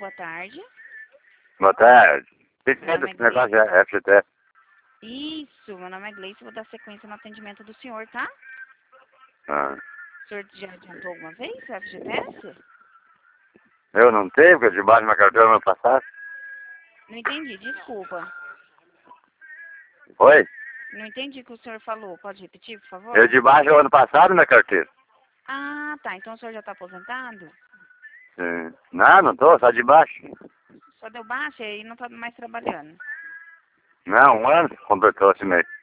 boa tarde. Boa tarde. O que Meu é nome é esse negócio de Gleice. FGTS? Isso, meu nome é Gleice, vou dar sequência no atendimento do senhor, tá? Ah, O senhor já adiantou alguma vez o FGTS? eu não tenho, porque debaixo de uma carteira no passado. Não entendi, desculpa. Oi? Não entendi o que o senhor falou. Pode repetir, por favor? Eu debaixo do ano passado minha carteira. Ah, tá. Então o senhor já está aposentado? Sim. Não tô, só debaixo. Só deu baixa e não está mais trabalhando. Não, um ano completou esse mês.